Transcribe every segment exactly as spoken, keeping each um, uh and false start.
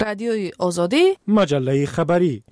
رادیوی آزادی، مجله خبری.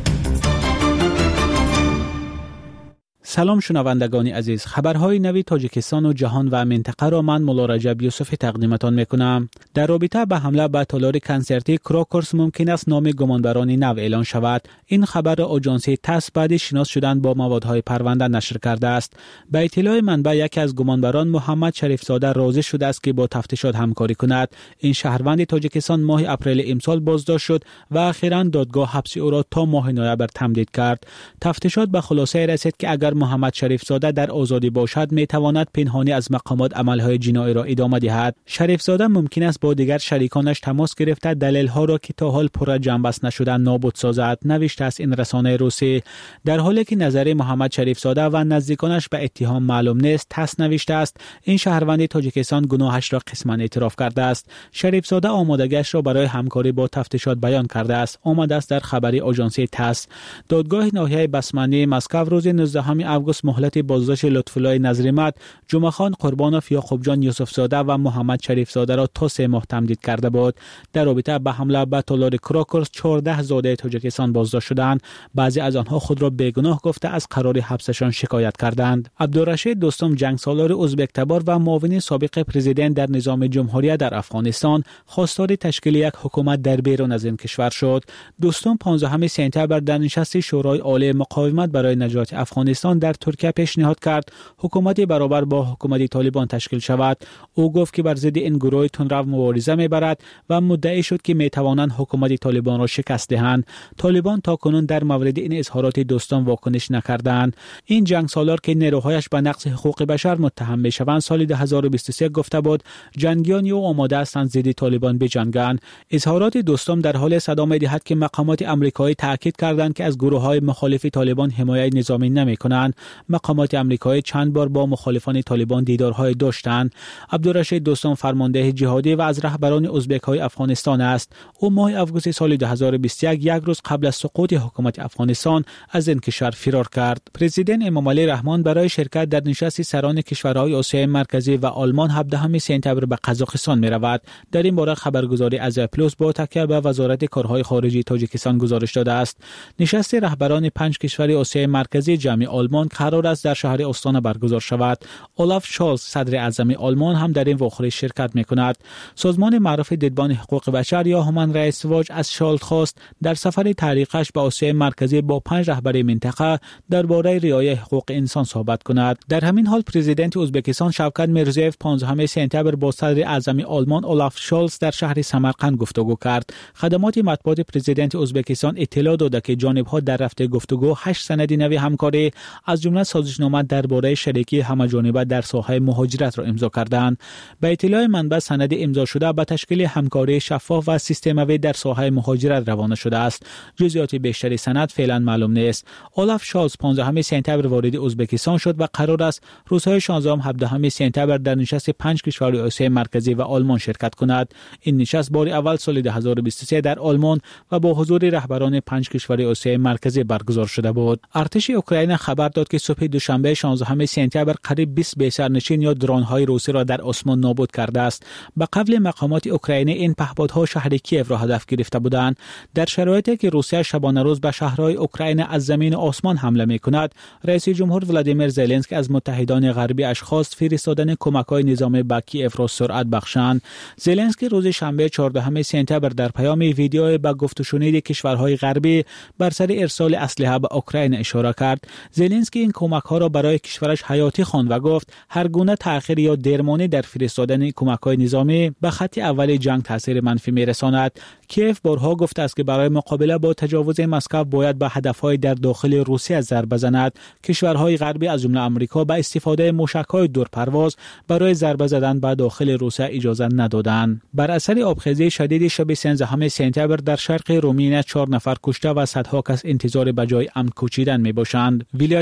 سلام شنوندگان عزیز، خبرهای نوی تاجیکستان و جهان و منطقه را من مولا رجب یوسفی تقدیمتان میکنم. در رابطه به حمله به تالار کنسرتی کراکرز ممکن است نام گمانبران نو اعلان شود. این خبر را آژانسی تاس بعد شناس شدن با موادهای پرونده نشر کرده است. به اطلاع منبع یکی از گمانبران محمد شریف زاده راضی شده است که با تفتیشات همکاری کند. این شهروند تاجیکستان ماه اپریل امسال بازداشت شد و اخیراً دادگاه حبس او را تا ماه نوامبر تمدید کرد. تفتیشات به خلاصه رسید که اگر محمد شریف زاده در آزادی باشد می تواند پنهانی از مقامات عملهای جنایی را ادامه دهد. شریف زاده ممکن است با دیگر شریکانش تماس گرفته دلیل ها را که تا حال پر جنبش نشده نابود سازد، نوشته است این رسانه روسی. در حالی که نظر محمد شریف زاده و نزدیکانش به اتهام معلوم نیست، تاس نوشته است این شهروند تاجیکستان گناهش را قسما اعتراف کرده است. شریف زاده آمادگیش را برای همکاری با تفتیشات بیان کرده است. آمده است در خبری آژانسی تاس. دادگاه ناحیه بسمنی مسکو روز نوزدهم اوگوست مهلت بازداشت لطف‌الله نظریمت، جمعه خان قربانوف، یعقوب جان یوسف زاده و محمد شریف زاده را تا سه ماه تمدید کرده بود. در رابطه با حمله به تالار کراکرز چهارده زاده تاجیکستان بازداشت شدند. بعضی از آنها خود را بیگناه گفته از قرار حبسشان شکایت کردند. عبدالرشید دوستم، جنگسالار ازبک تبار و معاون سابق پرزیدنت در نظام جمهوری در افغانستان، خواستار تشکیل یک حکومت در بیرون از این کشور شد. دوستم پانزدهم سپتامبر در نشست شورای عالی مقاومت برای نجات افغانستان در ترکیه پیشنهاد کرد حکومتی برابر با حکومت طالبان تشکیل شود. او گفت که بر ضد این گروه تندرو مبارزه میبرد و مدعی شد که میتوانند حکومت طالبان را شکست دهند. طالبان تاکنون در مورد این اظهارات دوستان واکنش نکردند. این جنگ سالار که نیروهایش به نقض حقوق بشر متهم میشوند سال دو هزار و بیست و سه گفته بود جنگیان او آماده هستند ضد طالبان بجنگند. اظهارات دوستان در حال صدا میدهد که مقامات آمریکایی تاکید کردند که از گروه‌های مخالف طالبان حمایت نظامی نمی‌کنند. مقامات آمریکایی چند بار با مخالفان طالبان دیدارهای داشتند. عبدالرشید دوستم فرمانده جهادی و از رهبران ازبک‌های افغانستان است. او ماه اوگوست سال دو هزار و بیست و یک، یک روز قبل از سقوط حکومت افغانستان، از این کشور فرار کرد. پرزیدنت امامعلی رحمان برای شرکت در نشست سران کشورهای آسیای مرکزی و آلمان هفدهم سپتامبر به قزاقستان می‌رود. در این باره خبرگزاری آزیا پلاس با تکیه به وزارت کارهای خارجی تاجیکستان گزارش داده است. نشست رهبران پنج کشور آسیای مرکزی جمعی آلمان قرار است در شهر استان برگزار شود. اولاف شالز صدر اعظم آلمان هم در این واقعه شرکت می‌کند. سازمان معروف دیدبان حقوق بشر یا هومن رایتس واچ از شالز خواست در سفر تحقیقش به آسیای مرکزی با پنج رهبر منطقه درباره رعایت حقوق انسان صحبت کند. در همین حال پرزیدنت ازبکستان شوکت میرزیف پانزدهم سپتامبر با صدر اعظم آلمان اولاف شالز در شهر سمرقند گفتگو کرد. خدمات مطبوعات پرزیدنت ازبکستان اطلاع داده که جانب‌ها در رفته گفتگو هشت سند نوی همکاری از جمله سازشنامه درباره شریکی همه‌جانبه در ساحه مهاجرت را امضا کردند. به اطلاع منبع سند امضا شده به تشکیل همکاری شفاف و سیستماتی در ساحه مهاجرت روانه شده است. جزئیات بیشتری سند فعلا معلوم نیست. اولاف شالز پانزدهم سپتامبر وارد ازبکستان شد و قرار است روزهای شانزدهم و هفدهم سپتامبر در نشست پنج کشور آسیای مرکزی و آلمان شرکت کند. این نشست بار اول سال دو هزار و بیست و سه در آلمان و با حضور رهبران پنج کشور آسیای مرکزی برگزار شده بود. ارتش اوکراین خبر داد که صبح دوشنبه شانزدهم سپتامبر قریب بیست بی‌سرنشین یا درون‌های روسی را در آسمان نابود کرده است. به قول مقامات اوکراینی این پهپادها شهر کیف را هدف گرفته بودند. در شرایطی که روسیه شبانه روز به شهرهای اوکراین از زمین و آسمان حمله می‌کند، رئیس جمهور ولادیمیر زلنسکی از متحدان غربی اش خواست فرستادن کمک‌های نظامی به کیف را سرعت بخشند. زلنسکی روز شنبه چهاردهم سپتامبر در پیامی ویدیویی به گفت و شنید کشورهای غربی بر سر ارسال اسلحه به اوکراین اشاره کرد. زلنسکی این کمک‌ها را برای کشورش حیاتی خواند و گفت هر گونه تأخیر یا درمانی در فرستادن کمک‌های نظامی به خط اول جنگ تاثیر منفی می‌رساند. کیف بارها گفته است که برای مقابله با تجاوز مسکو باید به هدف‌های در داخل روسیه ضربه زند. کشورهای غربی از جمله آمریکا به استفاده موشک‌های دورپرواز برای ضربه زدن به داخل روسیه اجازه ندادند. بر اثر آبخیزی شدید شب سیزدهم سپتامبر در شرق رومانیه چهار نفر کشته و صدها کس انتظار به جای امن کوچیدن می‌باشند. ولایت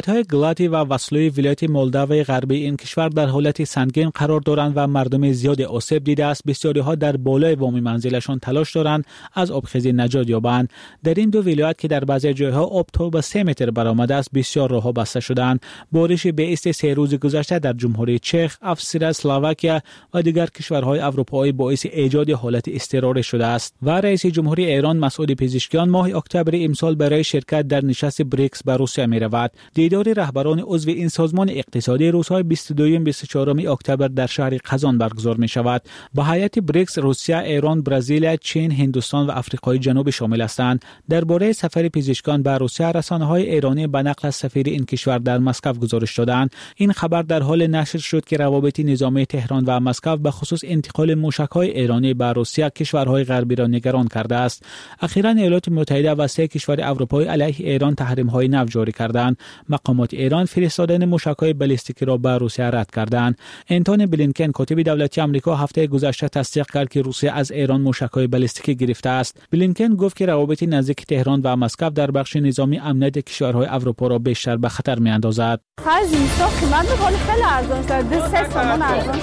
ولایت‌های گلاتی و واسلوی ولایت مولداوی غربی این کشور در حالت سنگین قرار دارند و مردم زیاد آسیب دیده است. بسیاری‌ها در بالای بام منزلشان تلاش دارند از آبخیزی نجات یابند. در این دو ولایت که در بعضی جایها آب تا به سه متر برآمده است، بسیار راه‌ها بسته شدند. بارش بیست سه روز گذشته در جمهوری چک، افسریا، اسلواکیا و دیگر کشورهای اروپایی باعث ایجاد حالت اضطراری شده است. و رئیس جمهوری ایران مسعود پزشکیان ماه اکتبر امسال برای شرکت در نشست بریکس به روسیه می رود. دیدار رهبران عضو این سازمان اقتصادی روزهای بیست و دو و بیست و چهار اکتبر در شهر قزان برگزار می شود. با هیئت بریکس روسیه، ایران، برزیل، چین، هندوستان و آفریقای جنوبی شامل هستند. درباره سفر پزشکان به روسیه، رسانه‌های ایرانی به نقل از سفیر این کشور در مسکو گزارش دادند. این خبر در حال نشر شد که روابط نظامی تهران و مسکو به خصوص انتقال موشک‌های ایرانی به روسیه کشورهای غربی را نگران کرده است. اخیراً ایالات متحده و سه کشور اروپایی علیه ایران تحریم‌های نو جاری کردند. مقامات ایران فرستادن موشک‌های بالستیکی را به روسیه رد کردند. انتونی بلینکن کاتب دولتی آمریکا هفته گذشته تصدیق کرد که روسیه از ایران موشک‌های بالستیکی گرفته است. بلینکن گفت که روابط نزدیک تهران و مسکو در بخش نظامی امنیت کشورهای اروپا را بیشتر به خطر می‌اندازد. خرج اینستا قیمت می‌کنه خیلی ارزان شده. دو سه تومان ارزان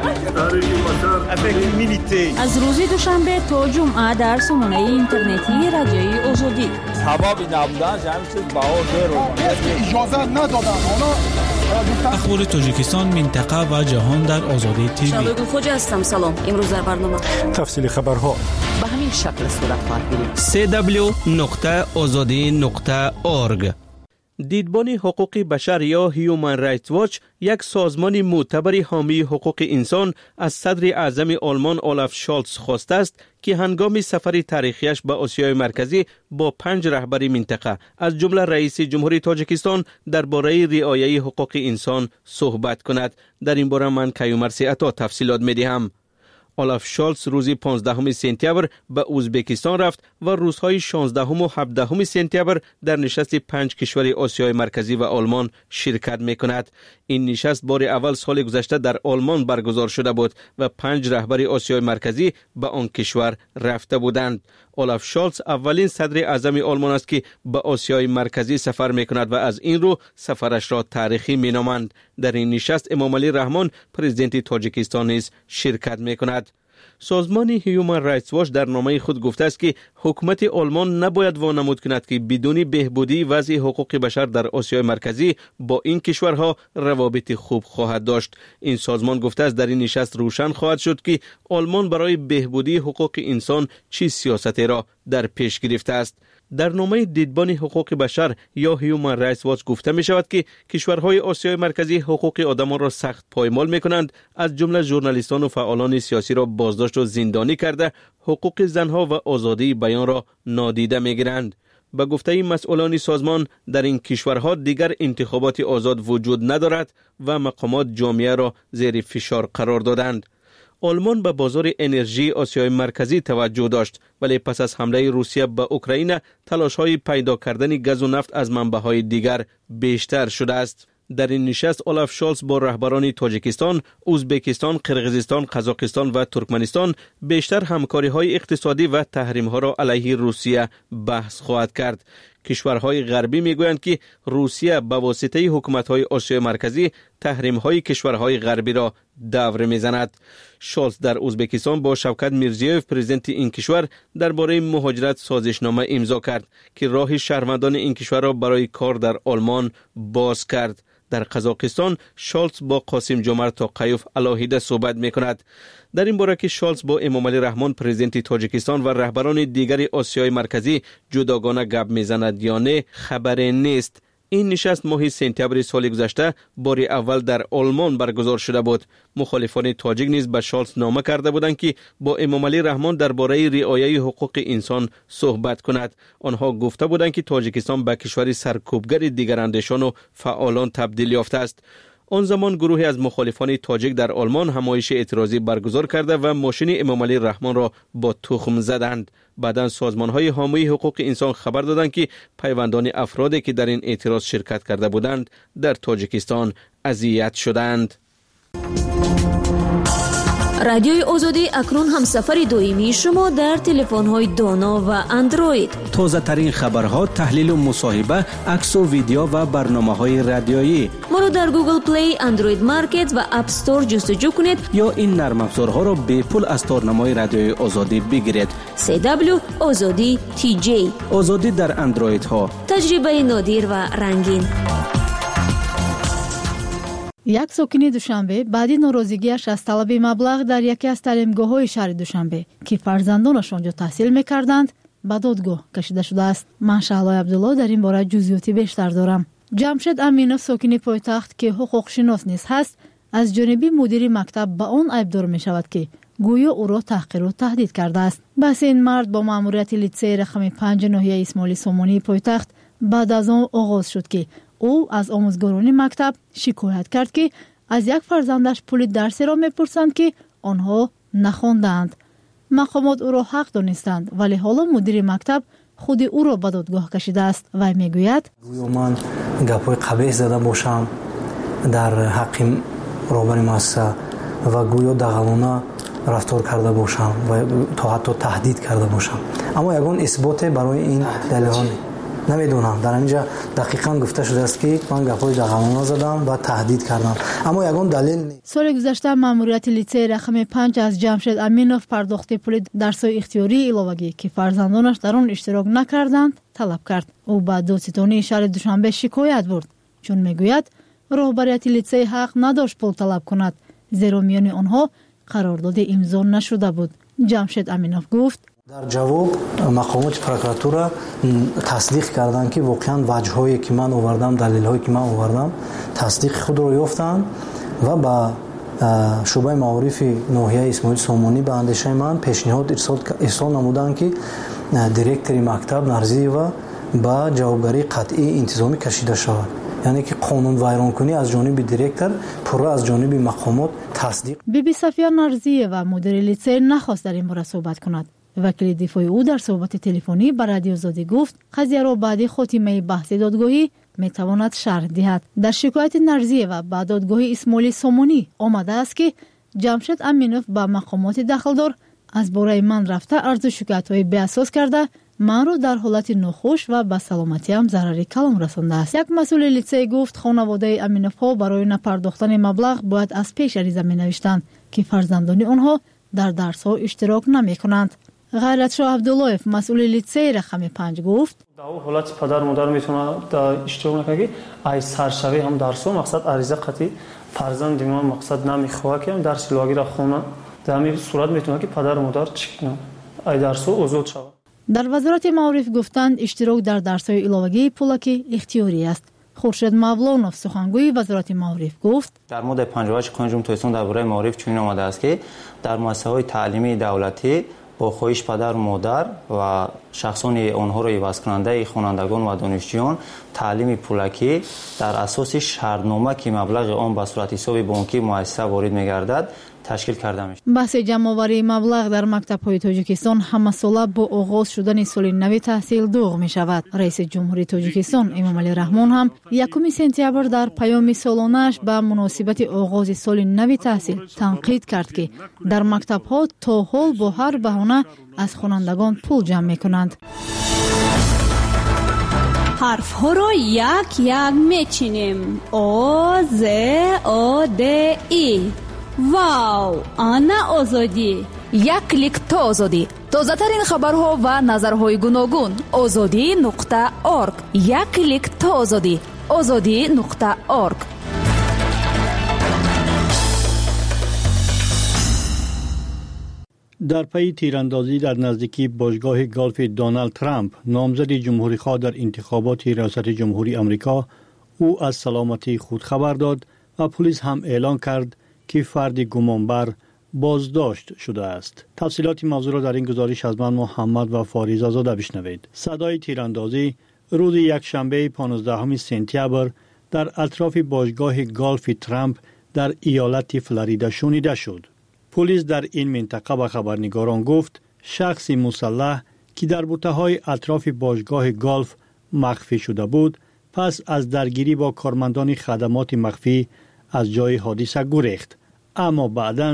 شده. از روز دوشنبه تا جمعه در سامانه اینترنتی رادیوی آزادی. حبابی نبودن همین چیز بها زیرو. اجازه ندادن. اخبار تاجیکستان، منطقه و جهان در آزادی تیوی. شبگو خوجا هستم. سلام. امروز در برنامه تفصیل خبرها به همین شکل صورت خواهد گرفت. دبلیو دبلیو دبلیو نقطه آزادی نقطه اورگ. دیدبان حقوق بشر یا هیومن رایتس واچ، یک سازمان معتبر حامی حقوق انسان، از صدر اعظم آلمان اولاف شالتز خواسته است که هنگام سفر تاریخیش به آسیای مرکزی با پنج رهبر منطقه از جمله رئیس جمهوری تاجیکستان درباره رعایت حقوق انسان صحبت کند. در این باره من کیومرثی عطا تفصیلات می‌دهم. اولاف شالتز روز پانزدهم سپتامبر به ازبکستان رفت و روزهای شانزدهم و هفدهم سپتامبر در نشست پنج کشور آسیای مرکزی و آلمان شرکت می‌کند. این نشست بار اول سال گذشته در آلمان برگزار شده بود و پنج رهبر آسیای مرکزی به آن کشور رفته بودند. اولاف شالتز اولین صدر اعظم آلمان است که به آسیای مرکزی سفر می‌کند و از این رو سفرش را تاریخی می‌نامند. در این نشست امام علی رحمان پرزیدنت تاجیکستان نیز شرکت می‌کند. سازمان هیومن رایتس واچ در نامه خود گفته است که حکومت آلمان نباید وانمود کند که بدون بهبودی وضع حقوق بشر در آسیای مرکزی با این کشورها روابط خوب خواهد داشت. این سازمان گفته است در این نشست روشن خواهد شد که آلمان برای بهبودی حقوق انسان چه سیاستی را در پیش گرفته است. در نامه دیدبان حقوق بشر یا هیومن رایتس واچ گفته می شود که کشورهای آسیای مرکزی حقوق آدمان را سخت پایمال می کنند، از جمله ژورنالیستان و فعالان سیاسی را بازداشت و زندانی کرده، حقوق زنها و آزادی بیان را نادیده می گیرند. به گفته این مسئولان سازمان، در این کشورها دیگر انتخابات آزاد وجود ندارد و مقامات جامعه را زیر فشار قرار دادند. آلمان به بازار انرژی آسیای مرکزی توجه داشت، ولی پس از حمله روسیه به اوکراین تلاش‌های پیدا کردن گاز و نفت از منبع‌های دیگر بیشتر شده است. در این نشست اولاف شالتز با رهبران تاجیکستان، ازبکستان، قرقیزستان، قزاقستان و ترکمنستان بیشتر همکاری‌های اقتصادی و تحریم‌ها را علیه روسیه بحث خواهد کرد. کشورهای غربی میگویند که روسیه به واسطه حکومت‌های آسیای مرکزی تحریم‌های کشورهای غربی را دور می‌زند. شالتز در ازبکستان با شوکت میرزیوف پرزیدنت این کشور درباره مهاجرت سازشنامه امضا کرد که راه شهروندان این کشور را برای کار در آلمان باز کرد. در قزاقستان شالتز با قاسم جمعت توقیف علیحده صحبت می‌کند. در این باره که شالتز با امام علی رحمان پرزیدنت تاجیکستان و رهبران دیگر آسیای مرکزی جداگانه گپ می‌زند یا نه خبری نیست. این نشست ماه سپتامبر سال گذشته بار اول در آلمان برگزار شده بود. مخالفان تاجیک نیز به شالتز نامه کرده بودند که با امام علی رحمان درباره رعایت حقوق انسان صحبت کند. آنها گفته بودند که تاجیکستان به کشوری سرکوبگر دیگراندیشان و فعالان تبدیل یافته است. آن زمان گروهی از مخالفان تاجیک در آلمان همایش اعتراضی برگزار کرده و ماشین امام علی رحمان را با تخم زدند. بعداً سازمان‌های حامی حقوق انسان خبر دادند که پیوندان افرادی که در این اعتراض شرکت کرده بودند در تاجیکستان اذیت شدند. رادیوی آزادی اکنون هم سفر دائمی شما در تلفن‌های دانا و اندروید. تازه ترین خبرها، تحلیل و مصاحبه، عکس و ویدیو و برنامه‌های رادیویی. ما رو در گوگل پلی، اندروید مارکت و اپ استور جستجو کنید یا این نرم افزارها را به پول از تارنمای رادیوی آزادی بگیرید. سی دبلیو آزادی تی جی. آزادی در اندروید ها. تجربه نادر و رنگین. یک ساکن دوشنبه بعدی ناراضگیش از طلب مبلغ در یکی از تعلیمگاه‌های شهر دوشنبه که فرزندانش آنجا تحصیل می‌کردند به دادگاه کشیده شده است. من شهلای عبدالله در این باره جزئیاتی بیشتر دارم. جمشید امینوف ساکن پایتخت که حقوق شناس نیز هست از جانب مدیر مکتب به آن عیبدار می‌شود که گویا او را تحقیر و تهدید کرده است. بحث این مرد با مأموریت لیسه رقم پنج ناحیه اسماعیل سامانی پایتخت بعد از آن آغاز شد که او از آموزگاران مکتب شکایت کرد که از یک فرزندش پول درسی را می‌پرسند که آنها نخواندند. مقامات او را حق دانستند ولی حالا مدیر مکتب خود او را به دادگاه کشیده است و میگوید من گپای قبیح زده باشم در حق رهبر مؤسسه و گویا دغلانه رفتار کرده باشم و تا حتی تهدید کرده باشم، اما یگان اثبات برای این دلیل نمیدونم. در اینجا دقیقاً گفته شده است که من گپای دغلانه زدم و تهدید کردم، اما یگان دلیل نیست. سال گذشته مأموریت لیسه رقم پنج از جمشید امینوف پرداخت پول درس‌های اختیاری علاوگی که فرزندانش در آن اشتراک نکردند طلب کرد. او به دادستانی شهر دوشنبه شکایت برد چون میگوید رهبریت لیسه حق نداشت پول طلب کند زیرا میان آنها قرارداد امضا نشده بود. جمشید امینوف گفت در جواب مقامات پروکراتورا تصدیق کردند که واقعا وجه‌هایی که من آوردم، دلایلی که من آوردم تصدیق خود را یافتند و با شعبه معارف ناحیه اسماعیل سامانی به اندیشه من پیشنهاد ارسال ارسال نمودند که دیرکتور مکتب نرزی و با جوابگری قطعی انتظامی کشیده شود، یعنی که قانون ویران کنی از جانب دیرکتور پورا از جانب مقامات تصدیق. بی بی صفیه نرزی و مدیر لیسه نخواست در این باره صحبت کند. وکیل دفاع او در صحبت تلفنی با رادیو آزادی گفت قضیه را بعد خاتمه بحث دادگاهی میتواند شرح دهد. در شکایت نرزی و بعد دادگاه اسماعیل سامانی آمده است که جمشید امینوف با مقامات دخلدار از باره من رفته عرض شکایت‌های بی اساس کرده من رو در حالت ناخوش و به سلامتیم ضرر کلان رسانده است. یک مسئول لیسه گفت خانواده امینوف ها برای نپرداختن مبلغ باید از پیش عریضه می-نوشتند که فرزندان آنها در درس ها اشتراک نمی کنند. غیرتشاه عبداللهف مسئول لیسه رقم پنج گفت در حالت پدر مادر میتونه در اشتراک نکنه که ای سرشوی هم درس ها مقصد عریضه قطعی فرزند ما مقصد نمیخواه که هم درس لاگی را خونه در همین صورت میتونه که پدر مادر چک کنه ای درس ها آزاد شود. در وزارت معارف گفتند اشتراک در درس‌های علاوگی پولکی اختیاری است. خورشید مولانوف سخنگوی وزارت معارف گفت در ماده پنجاه و هشت قانون جمهوری اسلامی درباره معارف چنین آمده است که در مؤسسه‌های تعلیمی دولتی با خواهش پدر و مادر و شخصان آنها را عوض کننده خوانندگان و دانشجویان تعلیم پولکی در اساس شرطنامه که مبلغ آن به صورت حساب بانکی مؤسسه وارد می‌گردد تشکیل کرده میشه. بحث جمع‌آوری مبلغ در مکتب‌های تاجیکستان همه‌ساله با آغاز شدن سال نو تحصیل داغ می‌شود. رئیس جمهوری تاجیکستان امامعلی رحمان هم یکم سپتامبر در پیام سالانه‌اش به مناسبت آغاز سال نو تحصیل تنقید کرد که در مکتب‌ها تا حال با هر بهانه از خوانندگان پول جمع می‌کنند. حرف ها را یک یک میچینیم. آ ز آ د ای. واو، آنا آزادی. یک کلیک تا آزادی. تازه ترین خبرها و نظرهای گوناگون. آزادی نقطه اورگ. یک کلیک تا آزادی. آزادی نقطه اورگ. در پی تیراندازی در نزدیکی باشگاه گالف دونالد ترامپ نامزد جمهوری‌خواه در انتخابات ریاست جمهوری آمریکا او از سلامتی خود خبر داد و پلیس هم اعلان کرد که فرد گمانبر بازداشت شده است. تفصیلات موضوع را در این گزارش از من محمد و فاریز آزاده بشنوید. صدای تیراندازی روز یکشنبه پانزدهم سپتامبر در اطراف باشگاه گالف ترامپ در ایالت فلوریدا شنیده شد. پلیس در این منطقه به خبرنگاران گفت شخصی مسلح که در بوته‌های اطراف باشگاه گالف مخفی شده بود پس از درگیری با کارمندان خدمات مخفی از جای حادثه گریخت، اما بعداً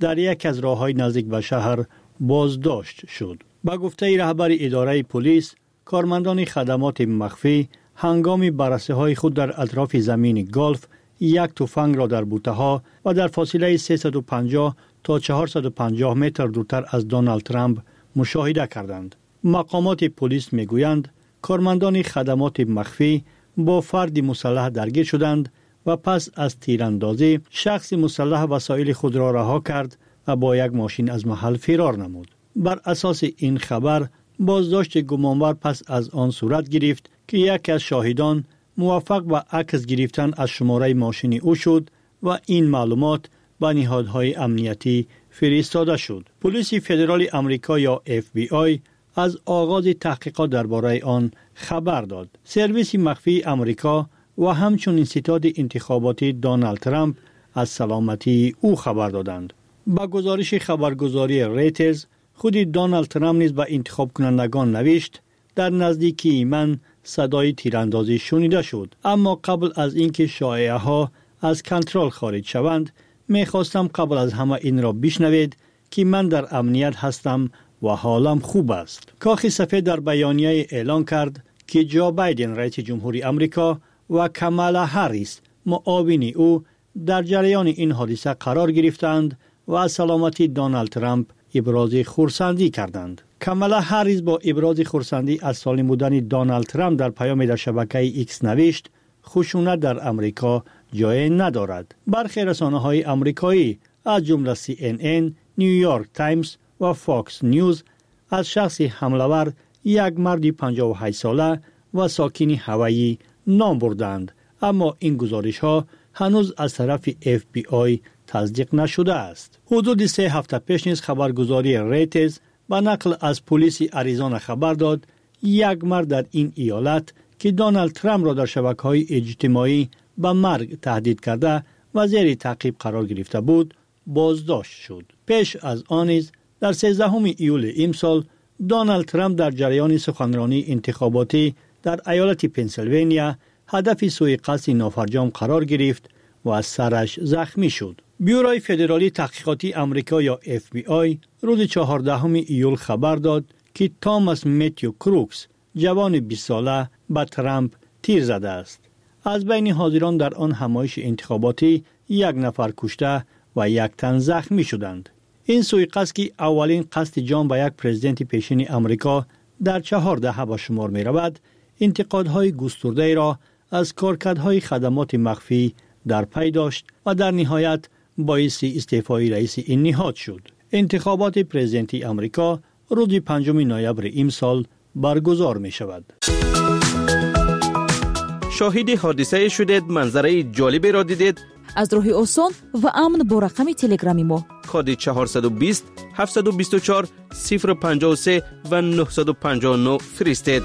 در یک از راه‌های نزدیک به شهر بازداشت شد. با گفته رهبر اداره پلیس، کارمندان خدمات مخفی هنگام بررسی‌های خود در اطراف زمین گلف یک تفنگ را در بوته‌ها و در فاصله سیصد و پنجاه تا چهارصد و پنجاه متر دورتر از دونالد ترامپ مشاهده کردند. مقامات پلیس میگویند کارمندان خدمات مخفی با فردی مسلح درگیر شدند و پس از تیراندازی شخص مسلح وسایل خود را رها کرد و با یک ماشین از محل فرار نمود. بر اساس این خبر بازداشت گمانبر پس از آن صورت گرفت که یکی از شاهدان موفق به عکس گرفتن از شماره ماشین او شد و این معلومات به نهادهای امنیتی فرستاده شد. پلیس فدرال آمریکا یا اف بی آی از آغاز تحقیقات درباره آن خبر داد. سرویس مخفی آمریکا و همچنین ستاد انتخاباتی دونالد ترامپ از سلامتی او خبر دادند. با گزارش خبرگزاری ریترز، خود دونالد ترامپ نیز به انتخاب کنندگان نوشت در نزدیکی من صدای تیراندازی شنیده شد، اما قبل از اینکه شایعه ها از کنترل خارج شوند میخواستم قبل از همه این را بشنوید که من در امنیت هستم و حالم خوب است. کاخ سفید در بیانیه اعلان کرد که جو بایدن رئیس جمهوری آمریکا و کامالا هریس معاون او در جریان این حادثه قرار گرفتند و از سلامتی دونالد ترامپ ابراز خرسندی کردند. کامالا هریس با ابراز خرسندی از سالم بودن دونالد ترامپ در پیام در شبکه ایکس نوشت خشونت در آمریکا جای ندارد. برخی رسانه‌های آمریکایی از جمله سی ان ان، نیویورک تایمز و فاکس نیوز از شخص حمله‌ور یک مرد پنجاه و هشت ساله و ساکن هوایی نام بردند، اما این گزارش‌ها هنوز از طرف اف بی آی تصدیق نشده است. حدود سه هفته پیش نیز خبرگزاری ریترز با نقل از پلیس آریزونا خبر داد یک مرد در این ایالت که دونالد ترامپ را در شبکه‌های اجتماعی به مرگ تهدید کرده و زیر تعقیب قرار گرفته بود بازداشت شد. پیش از آن نیز در سیزدهم ایول امسال دونالد ترامپ در جریان سخنرانی انتخاباتی در ایالت پنسیلوانیا هدف سوءقصد نافرجام قرار گرفت و از سرش زخمی شد. بیوروی فدرالی تحقیقاتی آمریکا یا اف بی آی روز چهاردهم ایول خبر داد که تاماس متیو کروکس جوان بیست ساله به ترامپ تیر زده است. از بین حاضران در آن همایش انتخاباتی یک نفر کشته و یک تن زخمی شدند. این سوءقصد که اولین قصد جان به یک پرزیدنت پیشین آمریکا در چهار دهه به شمار می رود، انتقادهای گسترده را از کارکردهای خدمات مخفی در پی داشت و در نهایت باعث استعفای رئیس این نهاد شد. انتخابات پرزیدنتی آمریکا روز پنجم نوامبر امسال برگزار می شود. شاهد حادثه شدید، منظره جالبی را دیدید؟ از راه آسان و امن با رقم تلگرامی ما کد چهارصد و بیست هفتصد و بیست و چهار صفر پنجاه و سه و نهصد و پنجاه و نه فرستید.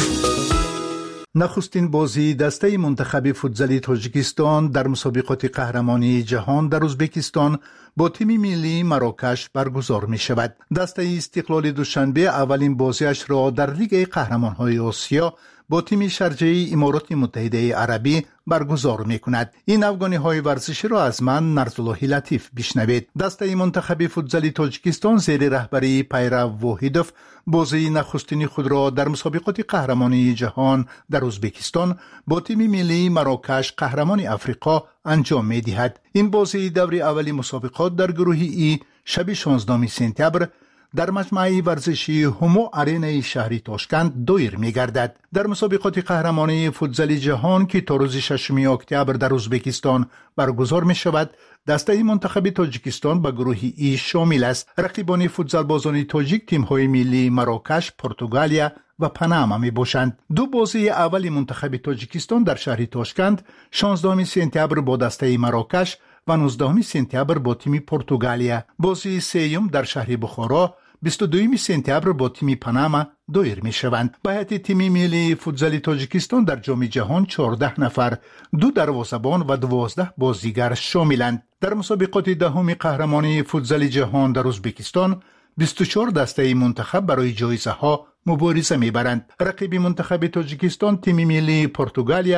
نخستین بازی دسته منتخب فوتزالی تاجیکستان در مسابقات قهرمانی جهان در ازبکستان با تیم ملی مراکش برگزار می شود. دسته استقلال دوشنبه اولین بازیش را در لیگ قهرمان‌های آسیا با تیم شرجه امارات متحده عربی برگزار می کند. این افغانی‌های ورزشی را از من نرزالله لطیف بشنوید. دسته منتخب فوتزالی تاجیکستان زیر رهبری پیرو واحدوف بازی نخستین خود را در مسابقات قهرمانی جهان در ازبکستان با تیم ملی مراکش قهرمان افریقا انجام می دهد. این بازی دوری اولی مسابقات در گروه ای شب شانزدهم سپتامبر در مجمع ورزشی همو آرینای شهری تاشکند دایر می گردد. در مسابقات قهرمانی فوتزال جهان که تا روز ششم اکتبر در ازبکستان برگزار می شود، دسته منتخب تاجیکستان به گروه ای شامل است. رقیبان فوتزال بازان تاجیک تیم های ملی مراکش، پرتغالیا و پاناما می باشند. دو بازی اول منتخب تاجیکستان در شهر تاشکند شانزدهم سپتامبر با دسته مراکش و نوزدهم سپتامبر با تیم پرتغالیا. بازی سوم در شهر بخارا بیست و دوم سپتامبر با تیم پاناما دایر می شوند. به هیئت تیم ملی فوتزال تاجیکستان در جام جهان چهارده نفر، دو دروازه‌بان و دوازده بازیگر شاملند. در مسابقات دهم قهرمانی فوتزال جهان در ازبکستان بیست و چهار دسته منتخب برای جایزه ها مبارزه می برند. رقیب منتخب تاجیکستان تیم ملی پرتغالیا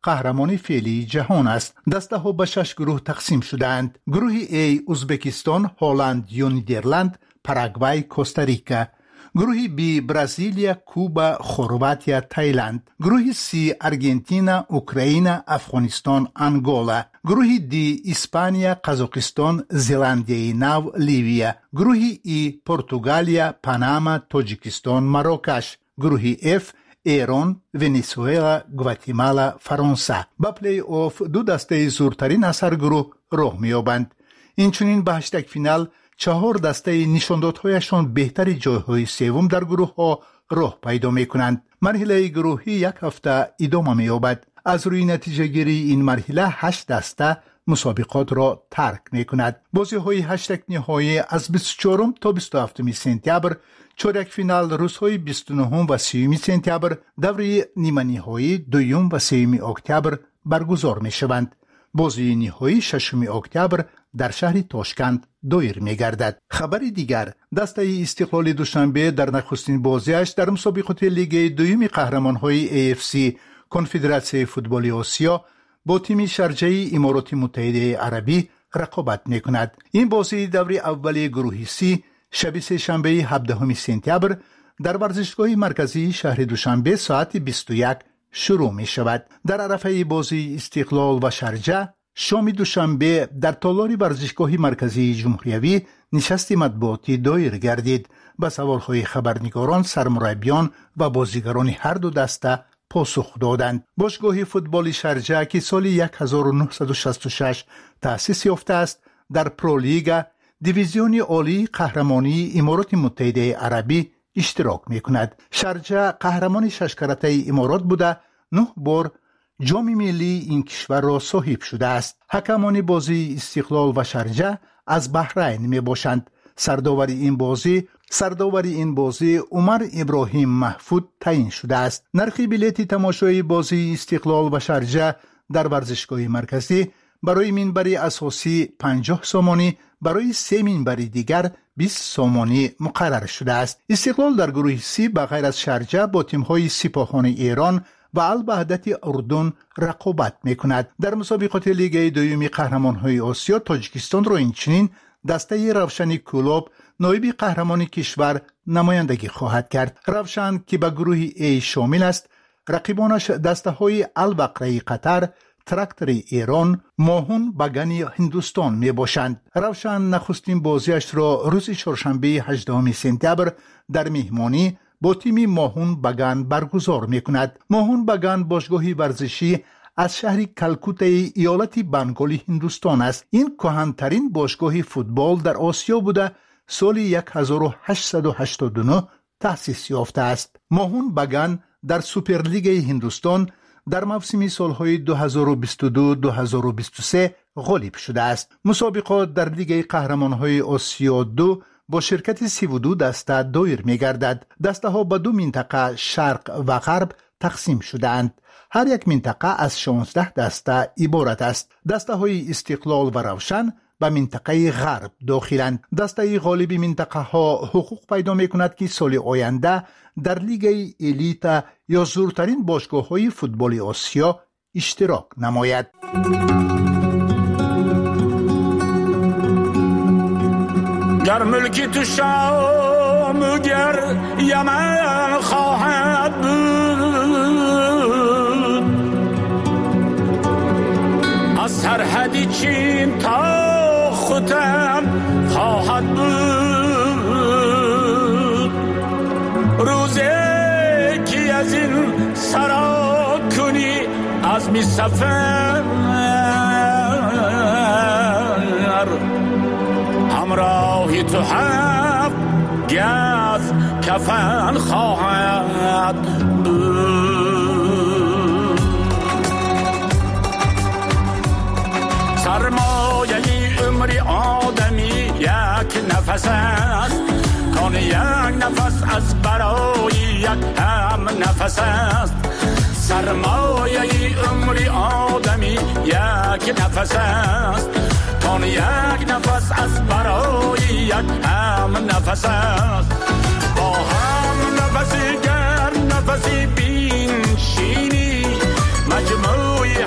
قهرمان فعلی جهان است. دسته ها به شش گروه تقسیم شدند. گروه A ازبکستان، هلند یا نیدرلند، پاراگوای، کوستاریکا. گروه B برزیلیا، کوبا، خرواتیا، تایلند. گروه C آرژانتین، اوکراین، افغانستان، انگولا. گروه D اسپانیا، قزاقستان، زلاندیای نو، لیویا. گروه E پرتغالیا، پاناما، تاجیکستان، مراکش. گروه F ایران، ونزوئلا، گواتیمالا، فرانسه. با پلی آف دو دسته زورترین از هر گروه راه می‌یابند. اینچنین به هشتگ فینال چهار دسته نشاندادهایشان بهتری جایهای سوم در گروه ها راه پیدا می کنند. مرحله گروهی یک هفته ادامه می یابد. از روی نتیجه گیری این مرحله هشت دسته مسابقات را ترک می کند. بازی های هشتگ نهایی از بیست و چهارم تا بیست و هفتم سپتامبر، چهارک فینال روزهای بیست و نهم و سیوم سپتامبر، دوره نیمه نهایی دوم و سوم اکتبر برگزار می شوند. بازی نهایی ششم اکتبر در شهر تاشکند دایر می گردد. خبری دیگر، دسته استقلال دوشنبه در نخستین بازیش در مسابقات لیگ دوم قهرمان‌های ای اف سی کنفدراسیون فوتبال آسیا با تیم شارجه امارات متحده عربی رقابت می کند. این بازی دوره اول گروه سی شب سه شنبه هفدهم سپتامبر در ورزشگاه مرکزی شهر دوشنبه ساعت بیست و یک شروع می شود. در عرفه بازی استقلال و شارجه شام دوشنبه در تالار ورزشگاه مرکزی جمهوریوی نشست مطبوعاتی دایر گردید. به سوالهای خبرنگاران، سرمربیان و بازیگران هر دو دسته پاسخ دادند. باشگاه فوتبال شارجه که سال هزار و نهصد و شصت و شش تأسیس یافته است، در پرو لیگ دیویزیون عالی قهرمانی امارات متحده عربی اشتراک می کند. شارجه قهرمان شش کرته امارات بوده، نه بار جام ملی این کشور را صاحب شده است. حکمان بازی استقلال و شارجه از بحرین می باشند. سرداور این بازی سرداور این بازی عمر ابراهیم محفود تعیین شده است. نرخ بلیط تماشای بازی استقلال و شارجه در ورزشگاه مرکزی برای منبر اساسی پنجاه سومانی، برای سه منبر دیگر بیست سومانی مقرر شده است. استقلال در گروه سی به غیر از شارجه با تیم‌های سپاهان ایران و الوحدت اردن رقابت می‌کند. در مسابقات لیگ دوم قهرمان‌های آسیا تاجیکستان را اینچنین دسته روشن کلوب نایب قهرمان کشور نمایندگی خواهد کرد. روشن که به گروه ای شامل است، رقیبانش دسته‌های البقره قطر، تراکتور ایران، ماهون بگن هندوستان می باشند. روشن نخستین بازیش را روز چهارشنبه هجدهم سپتامبر در مهمانی با تیم ماهون بگن برگزار می کند. ماهون بگن باشگاهی ورزشی از شهر کلکوتا ایالت بنگال هندوستان است. این کهن‌ترین باشگاه فوتبال در آسیا بوده، سال هزار و هشتصد و هشتاد و نه تأسیس یافته است. ماهون بگن در سوپرلیگ هندوستان در موسم سالهای دو هزار و بیست و دو دو هزار و بیست و سه غالب شده است. مسابقات در لیگ قهرمان‌های آسیا دو با شرکت سی و دو دسته دایر می‌گردد. دسته ها به دو منطقه شرق و غرب تقسیم شده‌اند. هر یک منطقه از شانزده دسته عبارت است. دسته های استقلال و روشن به منطقه غرب داخلند. دسته غالب منطقه ها حقوق پیدا می کند که سال آینده در لیگ الیت یا زورترین باشگاه های فوتبال آسیا اشتراک نماید. گر ملکی تو شام گر یمن خواهد بود، از سرحدی چین تا خودم خواهد بود. روزی که از این سرا کنی از می سفر، همراهی تو هم گز کفن خواهد بود. سرمایه عمر آدمی یک نفس است، کان یک نفس از برای یک هم نفس است. سرمایه عمر آدمی یک نفس است، کان یک نفس از برای یک هم نفس است. با هم نفسی گر نفسی بین شینی، مجموعی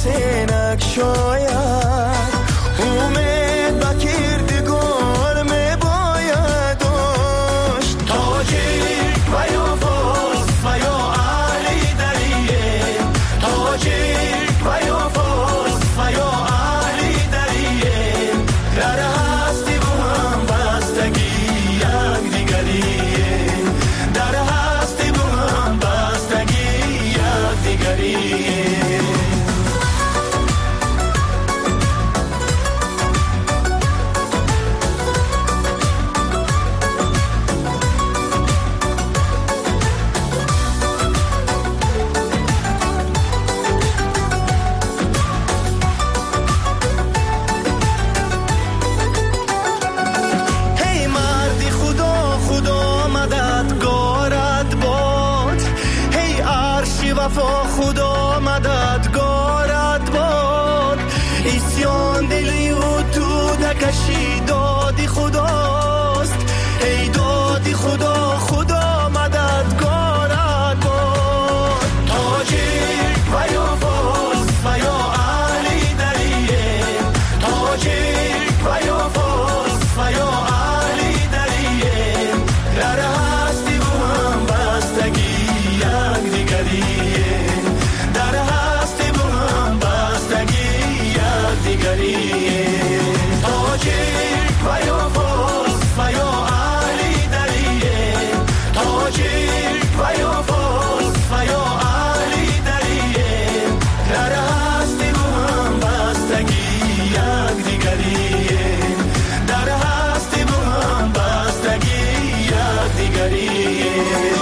سینک شاید امید با کردگار می باید داشت تاجیک و یا فارس و یا اهل دریه تاجیک و یا فارس و یا اهل دریه در هستی با هم بستگی یک دیگریه در هستی با هم بستگی یک دیگریه وفا خدا مددگارت باد اسیان دلی و تو نکشی دادی خداست ای دادی خدا خدا مددگارت باد تاجیک و یا فارس و یا اهل دریه تاجیک و یا فارس و یا اهل دریه در هستی با هم بستگی یک دیگریه تاجیک و یا فارس و یا اهل دریه تاجیک و یا فارس و یا اهل دریه در هستی با هم بستگی یک دیگریه در هستی با هم بستگی یک دیگریه.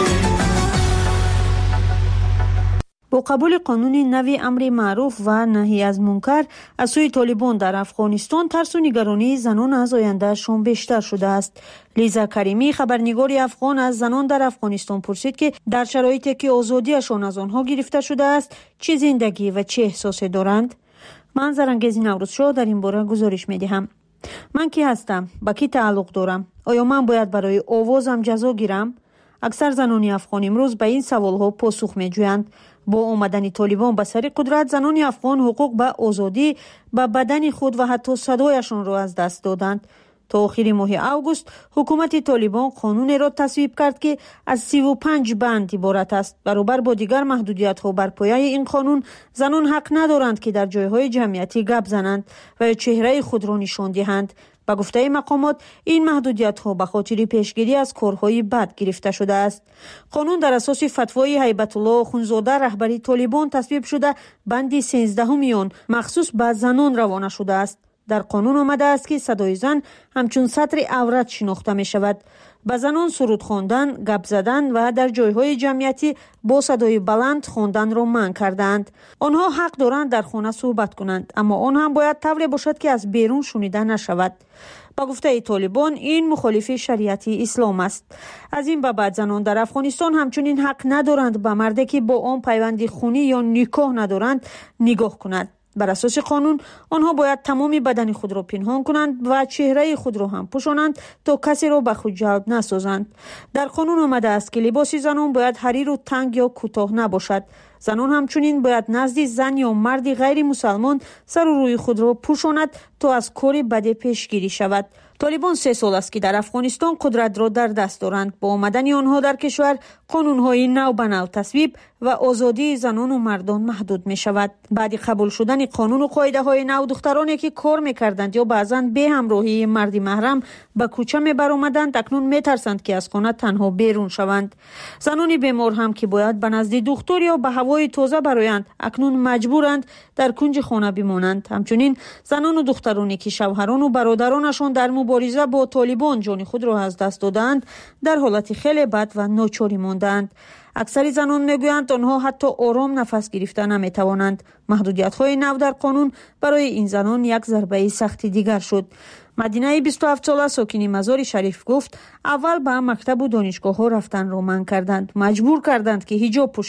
با قبول قانون نوی امر معروف و نهی از منکر از سوی طالبان در افغانستان ترس و نگرانی زنان از آیندهشان بیشتر شده است. لیزا کریمی خبرنگار افغان از زنان در افغانستان پرسید که در شرایطی که آزادیشان از آنها گرفته شده است چه زندگی و چه احساسی دارند. من زرنگیز نوروزشاه در این باره گزارش می‌دهم. من کی هستم؟ با کی تعلق دارم؟ آیا من باید برای آوازم جزا گیرم؟ اکثر زنان افغان امروز به این سوالها پاسخ می‌جویند. با آمدن طالبان به سر قدرت زنان افغان حقوق به آزادی به بدن خود و حتی صدایشان را از دست دادند. تا آخر ماه اوگوست حکومت طالبان قانون را تصویب کرد که از سی و پنج بند عبارت است. برابر با دیگر محدودیت‌ها بر پایه این قانون زنان حق ندارند که در جایهای جمعیتی گپ زنند و چهره خود را نشان دهند. با گفته مقامات این محدودیت‌ها به خاطر پیشگیری از کارهای بد گرفته شده است. قانون در اساس فتوای هیبت الله اخوندزاده رهبری طالبان تصویب شده بند سیزده آن مخصوص به زنان روانه شده است. در قانون آمده است که صدای زن همچون سطر عورت شناخته می شود. به زنان سرود خواندن، گپ زدن و در جایهای جمعیتی با صدای بلند خواندن را منع کردند. آنها حق دارند در خانه صحبت کنند، اما آن هم باید طوری باشد که از بیرون شنیده نشود. با گفته طالبان این مخالف شریعت اسلام است. از این به بعد زنان در افغانستان همچنین حق ندارند به مردی که با آن پیوند خونی یا نکاح ندارند نگاه کنند. بر اساس قانون آنها باید تمام بدن خود را پنهان کنند و چهره خود را هم پوشانند تا کسی را به خود جلب نسازند. در قانون آمده است که لباس زنان باید حریر و تنگ یا کوتاه نباشد. زنان همچنین باید نزد زن یا مردی غیر مسلمان سر و روی خود را پوشاند تا از کار بد پیشگیری شود. طالبان سه سال است که در افغانستان قدرت را در دست دارند. با آمدن آنها در کشور قانون‌های نو به نو تصویب و آزادی زنان و مردان محدود می شود. بعد قبول شدن قانون و قاعده‌های نو دخترانی که کار می‌کردند یا بعضاً به همراهی مردی محرم به کوچه می‌برآمدند اکنون می‌ترسند که از خانه تنها بیرون شوند. زنان بیمار هم که باید به نزد دکتر یا به هوای تازه برآیند اکنون مجبورند در کنج خانه بمانند. همچنین زنان و دخترانی که شوهران و برادرانشان در مبارزه با طالبان جان خود را از دست دادند در حالت خیلی بد و ناچاری ماندند. اکثر زنان میگویند آنها حتی آرام نفس گرفتن نمیتوانند. محدودیت‌های نو در قانون برای این زنان یک ضربه سختی دیگر شد. مدینه بیست و هفت ساله ساکن مزار شریف گفت اول به مکتب و دانشگاه ها رفتن را منع کردند، مجبور کردند که حجاب